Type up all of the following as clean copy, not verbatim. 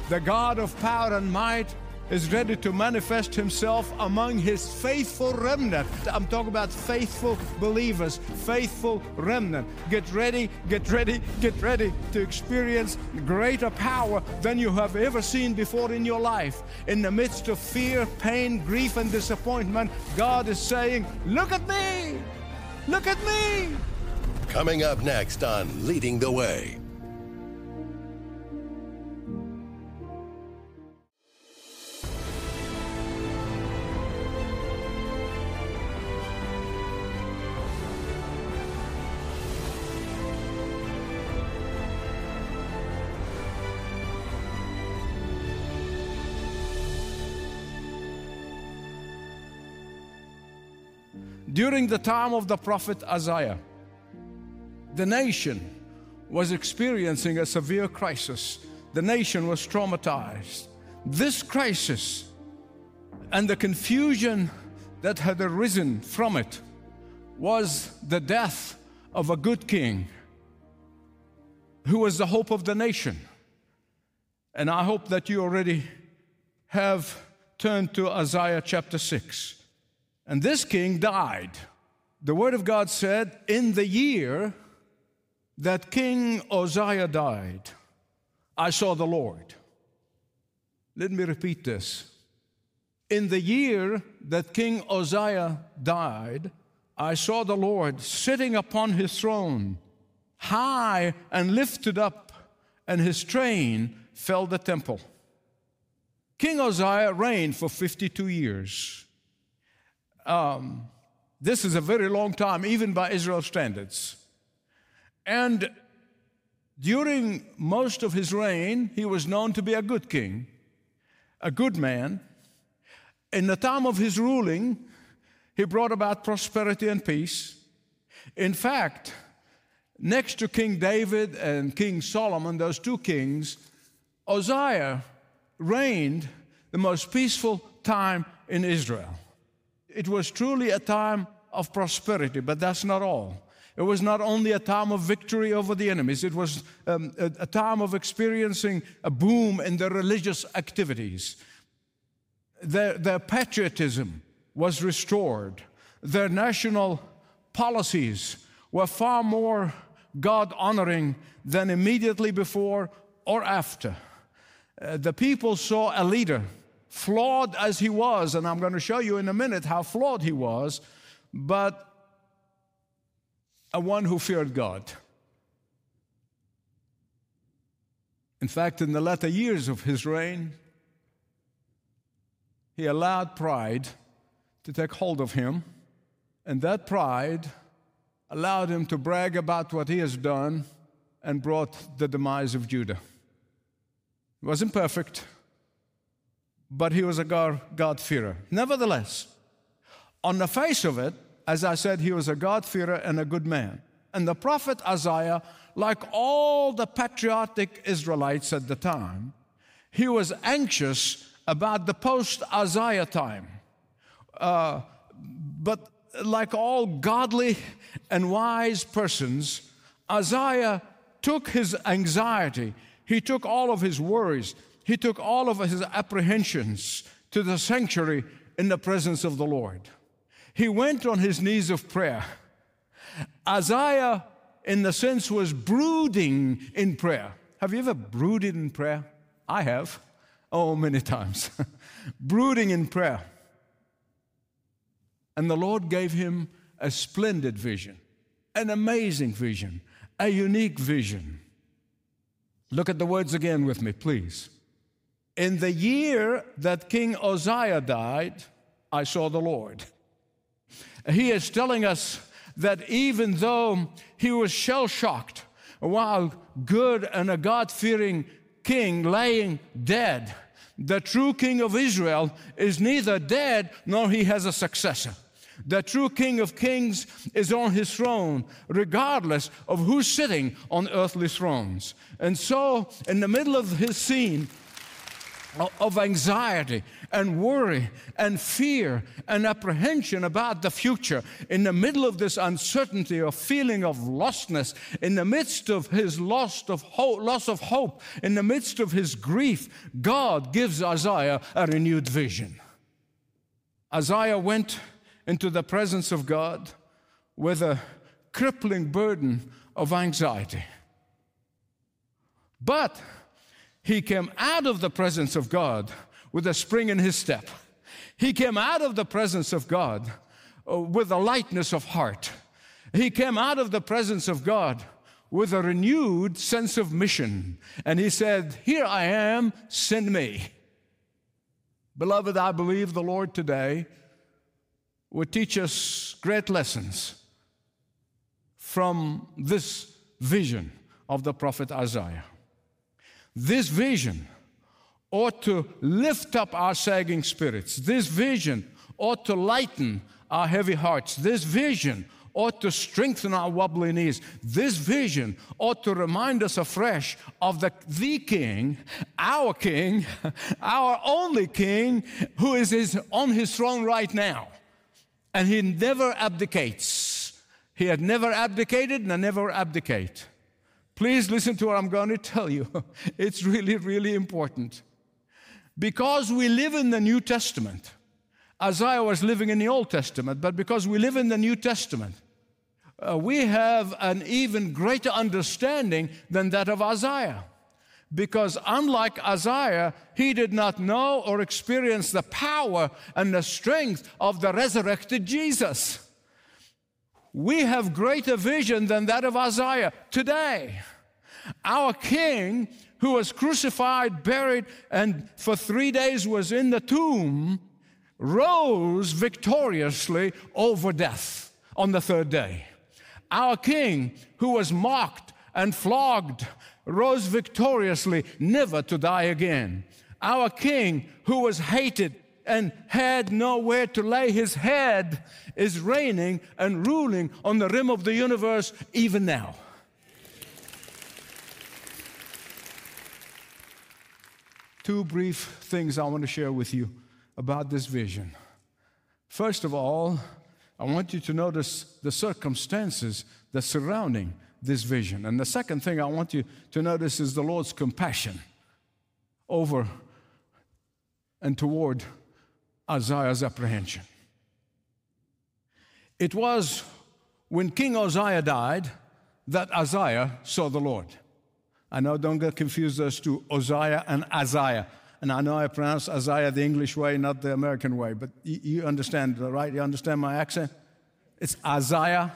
The God of power and might is ready to manifest himself among his faithful remnant. I'm talking about faithful believers, faithful remnant. Get ready, get ready, get ready to experience greater power than you have ever seen before in your life. In the midst of fear, pain, grief, and disappointment, God is saying, look at me, look at me. Coming up next on Leading the Way. During the time of the prophet Isaiah, the nation was experiencing a severe crisis. The nation was traumatized. This crisis and the confusion that had arisen from it was the death of a good king who was the hope of the nation. And I hope that you already have turned to Isaiah chapter 6. And this king died. The Word of God said, in the year that King Uzziah died, I saw the Lord. Let me repeat this. In the year that King Uzziah died, I saw the Lord sitting upon his throne, high and lifted up, and his train filled the temple. King Uzziah reigned for 52 years. This is a very long time, even by Israel standards. And during most of his reign, he was known to be a good king, a good man. In the time of his ruling, he brought about prosperity and peace. In fact, next to King David and King Solomon, those two kings, Uzziah reigned the most peaceful time in Israel. It was truly a time of prosperity, but that's not all. It was not only a time of victory over the enemies. It was a time of experiencing a boom in their religious activities. Their patriotism was restored. Their national policies were far more God-honoring than immediately before or after. The people saw a leader, flawed as he was, and I'm going to show you in a minute how flawed he was, but a one who feared God. In fact, in the latter years of his reign, he allowed pride to take hold of him, and that pride allowed him to brag about what he has done and brought the demise of Judah. He wasn't perfect, but he was a God-fearer. Nevertheless, on the face of it, as I said, he was a God-fearer and a good man. And the prophet Isaiah, like all the patriotic Israelites at the time, he was anxious about the post-Isaiah time. But like all godly and wise persons, Isaiah took his anxiety, he took all of his worries, he took all of his apprehensions to the sanctuary in the presence of the Lord. He went on his knees of prayer. Isaiah, in the sense, was brooding in prayer. Have you ever brooded in prayer? I have. Oh, many times. Brooding in prayer. And the Lord gave him a splendid vision, an amazing vision, a unique vision. Look at the words again with me, please. In the year that King Uzziah died, I saw the Lord. He is telling us that even though he was shell-shocked while good and a God-fearing king laying dead, the true king of Israel is neither dead nor he has a successor. The true King of Kings is on his throne, regardless of who's sitting on earthly thrones. And so, in the middle of his scene, of anxiety and worry and fear and apprehension about the future, in the middle of this uncertainty or feeling of lostness, in the midst of his loss of hope, in the midst of his grief, God gives Isaiah a renewed vision. Isaiah went into the presence of God with a crippling burden of anxiety. But he came out of the presence of God with a spring in his step. He came out of the presence of God with a lightness of heart. He came out of the presence of God with a renewed sense of mission. And he said, "Here I am, send me." Beloved, I believe the Lord today would teach us great lessons from this vision of the prophet Isaiah. This vision ought to lift up our sagging spirits. This vision ought to lighten our heavy hearts. This vision ought to strengthen our wobbly knees. This vision ought to remind us afresh of the King, our only King, who is on his throne right now. And he never abdicates. He had never abdicated and never abdicate. Please listen to what I'm going to tell you. It's really, really important. Because we live in the New Testament, Isaiah was living in the Old Testament, but because we live in the New Testament, we have an even greater understanding than that of Isaiah. Because unlike Isaiah, he did not know or experience the power and the strength of the resurrected Jesus. We have greater vision than that of Isaiah today. Our King, who was crucified, buried, and for 3 days was in the tomb, rose victoriously over death on the third day. Our King, who was mocked and flogged, rose victoriously, never to die again. Our King, who was hated and had nowhere to lay his head, is reigning and ruling on the rim of the universe even now. Two brief things I want to share with you about this vision. First of all, I want you to notice the circumstances that surrounding this vision. And the second thing I want you to notice is the Lord's compassion over and toward Isaiah's apprehension. It was when King Uzziah died that Isaiah saw the Lord. I know, don't get confused as to Uzziah and Isaiah. And I know I pronounce Isaiah the English way, not the American way, but you understand, right? You understand my accent? It's Isaiah,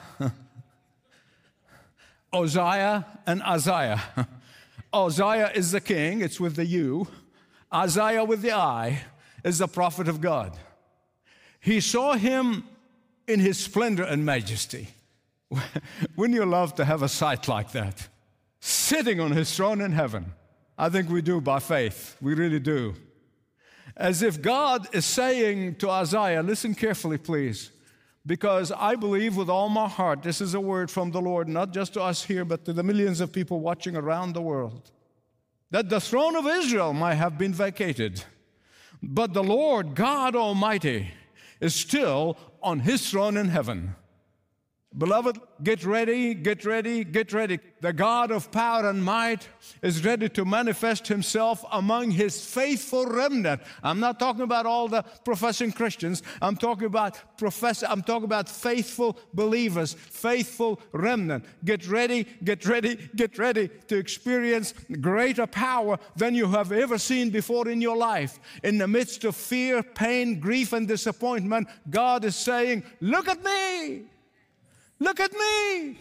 Uzziah, and Isaiah. Uzziah is the king, it's with the U. Isaiah with the I is the prophet of God. He saw him in his splendor and majesty. Wouldn't you love to have a sight like that? Sitting on his throne in heaven. I think we do by faith. We really do. As if God is saying to Isaiah, listen carefully, please, because I believe with all my heart this is a word from the Lord, not just to us here, but to the millions of people watching around the world, that the throne of Israel might have been vacated, but the Lord God Almighty is still on his throne in heaven. Beloved, get ready, get ready, get ready. The God of power and might is ready to manifest himself among his faithful remnant. I'm not talking about all the professing Christians. I'm talking about faithful believers, faithful remnant. Get ready, get ready, get ready to experience greater power than you have ever seen before in your life. In the midst of fear, pain, grief, and disappointment, God is saying, look at me. Look at me.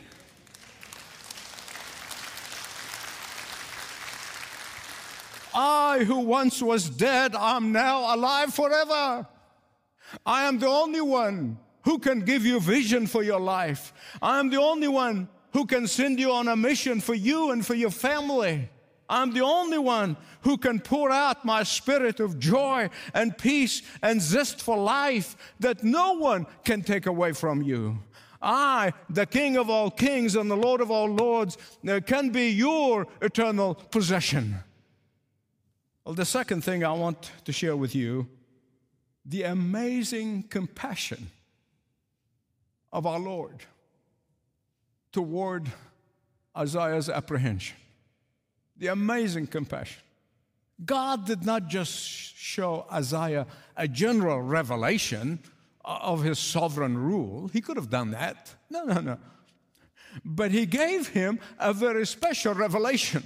I, who once was dead, am now alive forever. I am the only one who can give you vision for your life. I am the only one who can send you on a mission for you and for your family. I'm the only one who can pour out my spirit of joy and peace and zest for life that no one can take away from you. I, the King of all kings and the Lord of all lords, can be your eternal possession. Well, the second thing I want to share with you, the amazing compassion of our Lord toward Isaiah's apprehension. The amazing compassion. God did not just show Isaiah a general revelation of his sovereign rule. He could have done that. No. But he gave him a very special revelation.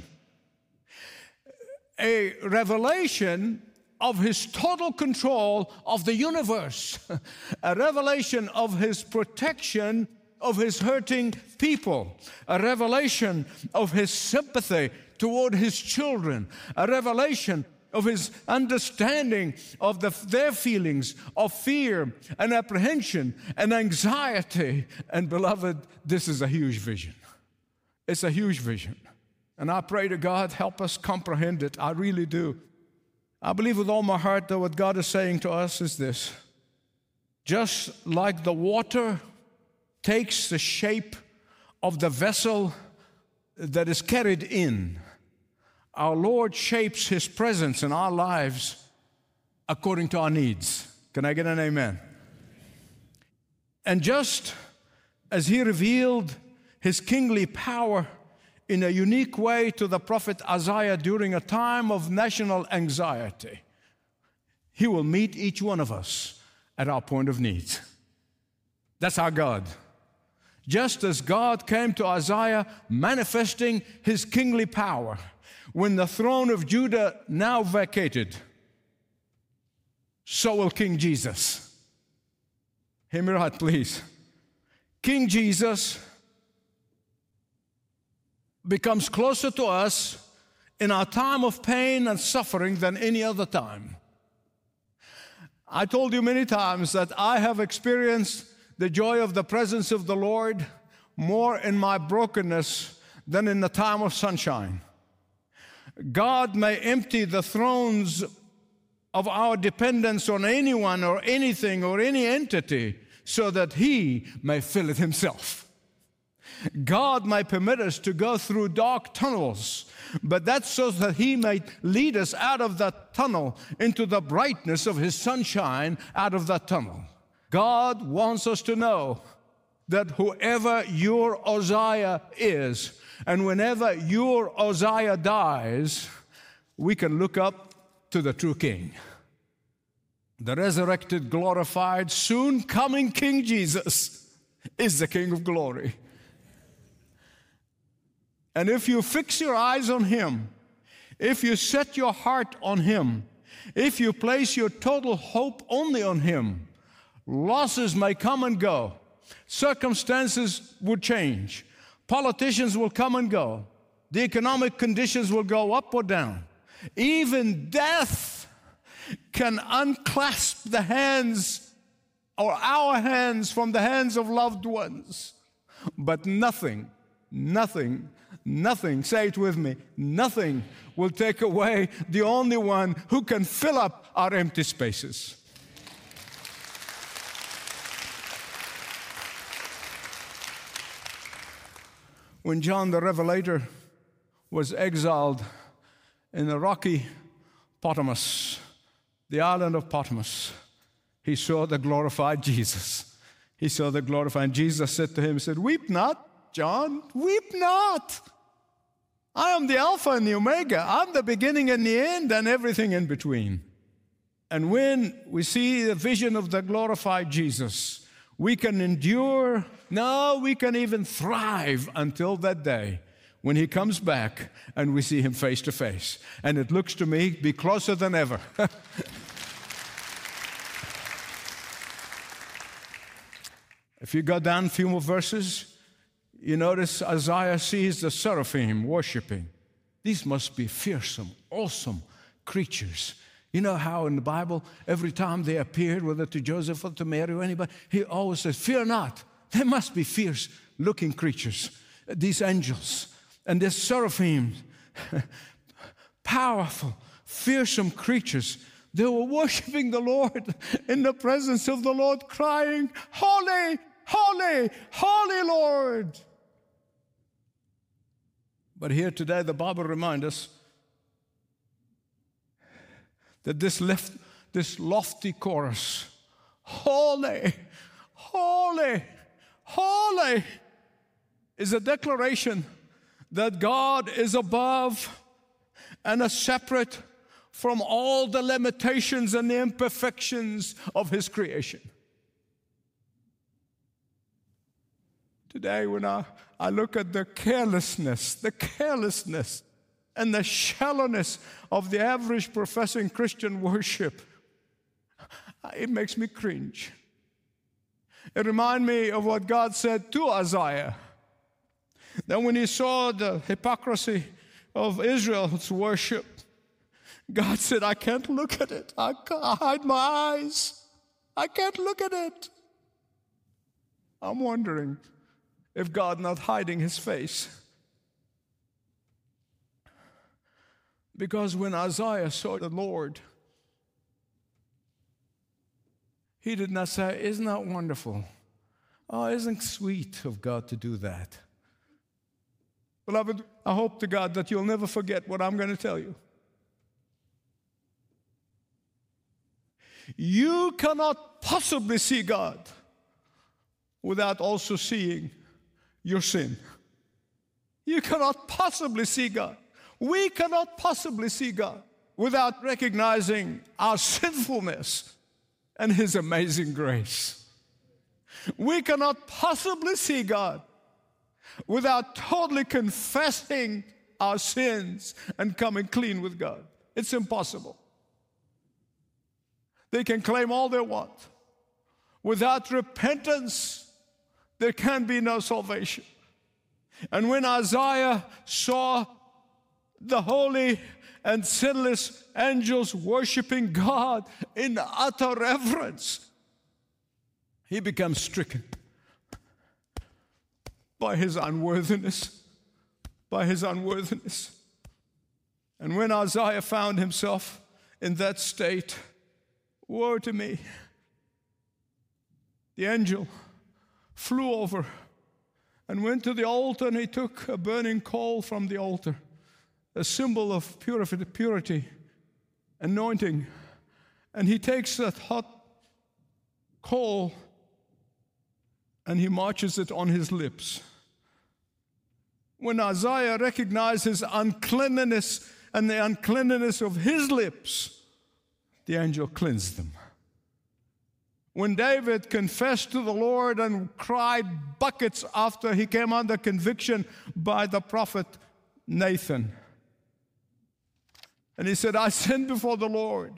A revelation of his total control of the universe. A revelation of his protection of his hurting people. A revelation of his sympathy toward his children. A revelation of his understanding of their feelings of fear and apprehension and anxiety. And beloved, this is a huge vision. It's a huge vision. And I pray to God, help us comprehend it. I really do. I believe with all my heart that what God is saying to us is this. Just like the water takes the shape of the vessel that is carried in, our Lord shapes His presence in our lives according to our needs. Can I get an amen? And just as He revealed His kingly power in a unique way to the prophet Isaiah during a time of national anxiety, He will meet each one of us at our point of need. That's our God. Just as God came to Isaiah manifesting His kingly power when the throne of Judah now vacated, so will King Jesus. Hear me right, please. King Jesus becomes closer to us in our time of pain and suffering than any other time. I told you many times that I have experienced the joy of the presence of the Lord more in my brokenness than in the time of sunshine. God may empty the thrones of our dependence on anyone or anything or any entity so that He may fill it Himself. God may permit us to go through dark tunnels, but that's so that He may lead us out of that tunnel into the brightness of His sunshine out of that tunnel. God wants us to know that whoever your Uzziah is, and whenever your Uzziah dies, we can look up to the true King. The resurrected, glorified, soon coming King Jesus is the King of glory. And if you fix your eyes on Him, if you set your heart on Him, if you place your total hope only on Him, losses may come and go. Circumstances will change. Politicians will come and go. The economic conditions will go up or down. Even death can unclasp the hands or our hands from the hands of loved ones. But nothing, say it with me, nothing will take away the only one who can fill up our empty spaces. When John the Revelator was exiled in the rocky Patmos, the island of Patmos, he saw the glorified Jesus. He saw the glorified Jesus said to him, "Weep not, John, weep not. I am the Alpha and the Omega. I'm the beginning and the end and everything in between." And when we see the vision of the glorified Jesus, we can endure, we can even thrive until that day when He comes back and we see Him face to face. And it looks to me be closer than ever. If you go down a few more verses, you notice Isaiah sees the seraphim worshiping. These must be fearsome, awesome creatures. You know how in the Bible, every time they appeared, whether to Joseph or to Mary or anybody, He always says, "Fear not." They must be fierce-looking creatures, these angels. And these seraphim, powerful, fearsome creatures, they were worshiping the Lord in the presence of the Lord, crying, "Holy, holy, holy Lord." But here today, the Bible reminds us, that this lofty chorus, holy, holy, holy, is a declaration that God is above and is separate from all the limitations and the imperfections of His creation. Today, when I look at the carelessness and the shallowness of the average professing Christian worship, it makes me cringe. It reminds me of what God said to Isaiah. That when He saw the hypocrisy of Israel's worship, God said, I can't look at it. I hide my eyes. I can't look at it. I'm wondering if God not hiding His face. Because when Isaiah saw the Lord, he did not say, isn't that wonderful? Oh, isn't it sweet of God to do that? Beloved, I hope to God that you'll never forget what I'm going to tell you. You cannot possibly see God without also seeing your sin. You cannot possibly see God. We cannot possibly see God without recognizing our sinfulness and His amazing grace. We cannot possibly see God without totally confessing our sins and coming clean with God. It's impossible. They can claim all they want. Without repentance, there can be no salvation. And when Isaiah saw the holy and sinless angels worshiping God in utter reverence, he becomes stricken by his unworthiness. And when Isaiah found himself in that state, woe to me. The angel flew over and went to the altar, and he took a burning coal from the altar, a symbol of purity, anointing. And he takes that hot coal and he marches it on his lips. When Isaiah recognized his uncleanness and the uncleanness of his lips, the angel cleansed them. When David confessed to the Lord and cried buckets after he came under conviction by the prophet Nathan, and he said, I sinned before the Lord.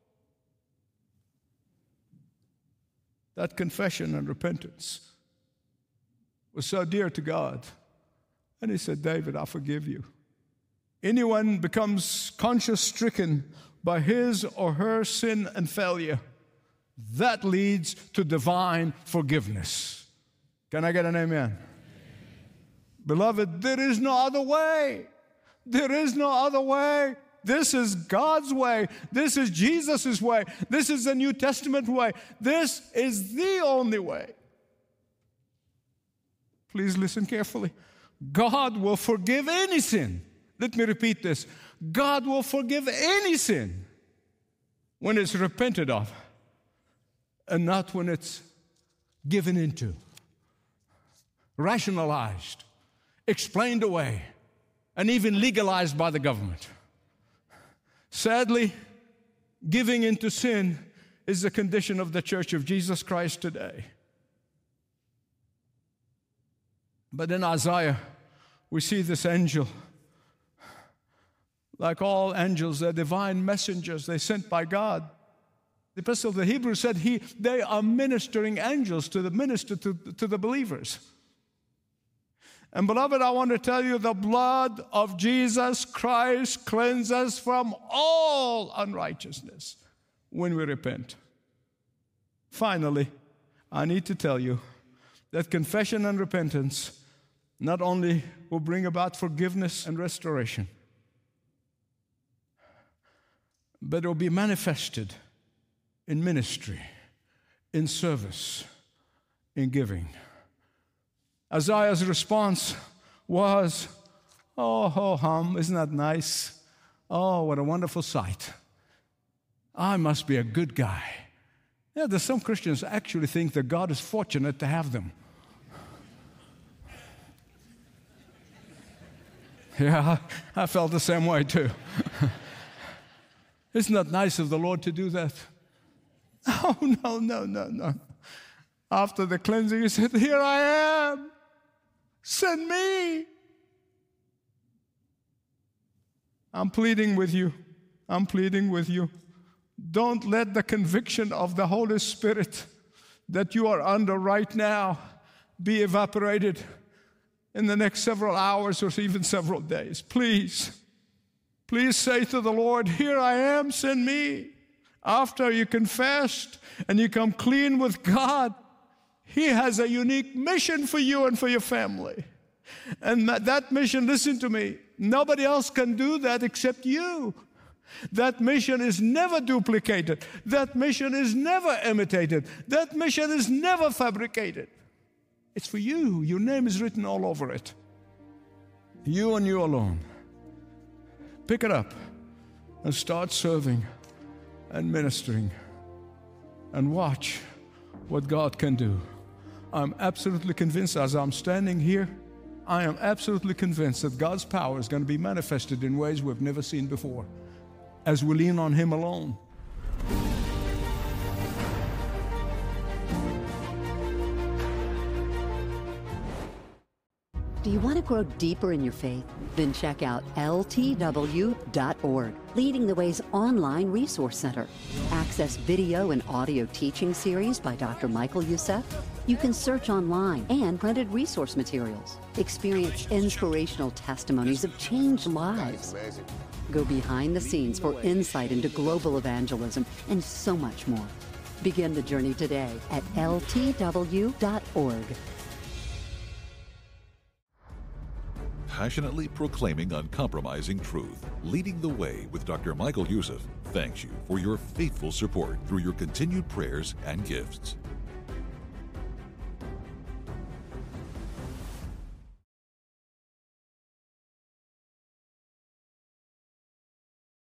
That confession and repentance was so dear to God. And he said, David, I forgive you. Anyone becomes conscience-stricken by his or her sin and failure, that leads to divine forgiveness. Can I get an amen? Beloved, there is no other way. There is no other way. This is God's way. This is Jesus' way. This is the New Testament way. This is the only way. Please listen carefully. God will forgive any sin. Let me repeat this. God will forgive any sin when it's repented of and not when it's given into, rationalized, explained away, and even legalized by the government. Sadly, giving into sin is the condition of the Church of Jesus Christ today. But in Isaiah, we see this angel. Like all angels, they're divine messengers. They're sent by God. The Epistle of the Hebrews said they are ministering angels to minister to the believers. And beloved, I want to tell you, the blood of Jesus Christ cleanses us from all unrighteousness when we repent. Finally, I need to tell you that confession and repentance not only will bring about forgiveness and restoration, but it will be manifested in ministry, in service, in giving. Isaiah's response was, oh, ho hum, isn't that nice? Oh, what a wonderful sight. I must be a good guy. Yeah, there's some Christians actually think that God is fortunate to have them. Yeah, I felt the same way too. Isn't that nice of the Lord to do that? Oh, no. After the cleansing, he said, here I am. Send me. I'm pleading with you. Don't let the conviction of the Holy Spirit that you are under right now be evaporated in the next several hours or even several days. Please say to the Lord, here I am, send me. After you confessed and you come clean with God, He has a unique mission for you and for your family. And that mission, listen to me, nobody else can do that except you. That mission is never duplicated. That mission is never imitated. That mission is never fabricated. It's for you. Your name is written all over it. You and you alone. Pick it up and start serving and ministering and watch what God can do. I'm absolutely convinced as I'm standing here, I am absolutely convinced that God's power is going to be manifested in ways we've never seen before as we lean on Him alone. Do you want to grow deeper in your faith? Then check out ltw.org, Leading the Way's online resource center. Access video and audio teaching series by Dr. Michael Youssef. You can search online and printed resource materials. Experience inspirational testimonies of changed lives. Go behind the scenes for insight into global evangelism and so much more. Begin the journey today at ltw.org. Passionately proclaiming uncompromising truth, Leading the Way with Dr. Michael Youssef thanks you for your faithful support through your continued prayers and gifts.